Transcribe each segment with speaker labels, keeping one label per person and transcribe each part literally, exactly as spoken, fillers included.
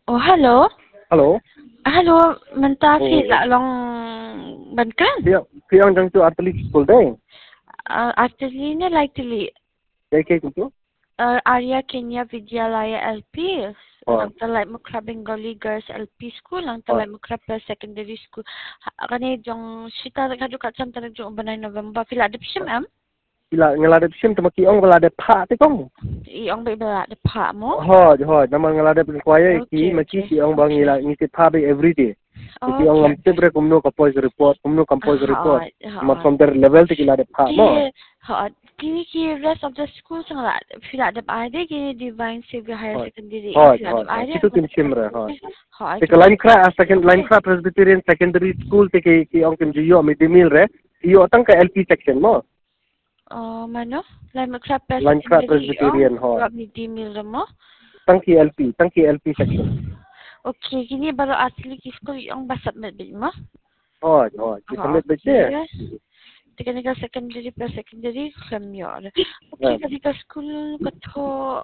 Speaker 1: Oh, hello.
Speaker 2: Hello.
Speaker 1: Hello, Mantafi
Speaker 2: Oh,
Speaker 1: la long bankan.
Speaker 2: Pia Pia ang jang tu Artalik school day.
Speaker 1: Uh, actually, na like to li.
Speaker 2: Day kay tu.
Speaker 1: Uh, Arya Kenya Vidyalaya L P.
Speaker 2: Oh,
Speaker 1: Nang talay mo kra Bengali Girls L P School. Nang
Speaker 2: oh.
Speaker 1: talay mo kra Secondary School. Kani jong sita kadu katsam tanag jong banay November. Pila de pishim am?
Speaker 2: Ila ngalade sim tu maki ong balade pha te kong.
Speaker 1: Iong ba ibala de pa mo?
Speaker 2: Ho, ho, naman ngalade pin kwaya ki
Speaker 1: Okay,
Speaker 2: maki
Speaker 1: okay.
Speaker 2: ki ong bang ila ngiti pha be every day. Ki ong
Speaker 1: Okay.
Speaker 2: ngam tebre kumno ka poise report, kumno compose report.
Speaker 1: Hot,
Speaker 2: Mat
Speaker 1: hot.
Speaker 2: from their level te kilade pha mo.
Speaker 1: Ki hot. Kini ki rest of the school sang la fila de ide ki Divine Savior Higher
Speaker 2: Ho,
Speaker 1: Secondary
Speaker 2: ho,
Speaker 1: fila
Speaker 2: ho.
Speaker 1: de ide
Speaker 2: Kitu kim simra ho.
Speaker 1: hot.
Speaker 2: Te line kra second line kra Presbyterian Secondary School te ki ki ong kim jiyo mid day meal re. Iyo tang ka L P section mo.
Speaker 1: Oh, mano? Lai makrap pa
Speaker 2: Line kra
Speaker 1: secondary
Speaker 2: Presbyterian
Speaker 1: oh,
Speaker 2: ho.
Speaker 1: grab ni dimil mo.
Speaker 2: Tangki L P, tangki L P section.
Speaker 1: Okay, kini baru asli ki school yung basat medbit mo.
Speaker 2: Oh, oh, kita
Speaker 1: Oh,
Speaker 2: lihat baca.
Speaker 1: okay. Technical secondary plus secondary khamyor. Okay, technical school kato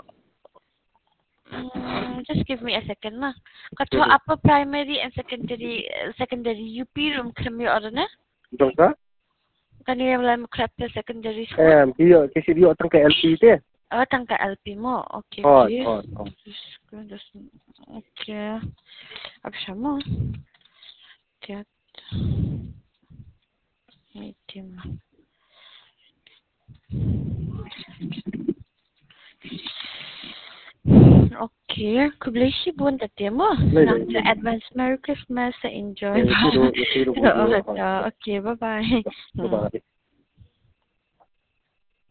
Speaker 1: um, just give me a second na. Kato upper primary and secondary secondary U P room khamyor na.
Speaker 2: Jongka?
Speaker 1: Kanina wala mo crap sa secondary school.
Speaker 2: Eh, dia kasi dia otang ke L P te.
Speaker 1: Ah, tangka L P mo. Okay,
Speaker 2: Oh,
Speaker 1: okay.
Speaker 2: oh, oh.
Speaker 1: Okay. Apa mo? Tiat. Meeting. Okay. Kublesi buwan tati mo. Advance Merry Christmas. Enjoy.
Speaker 2: Okay, bye-bye.
Speaker 1: Okay, bye-bye.
Speaker 2: Bye-bye.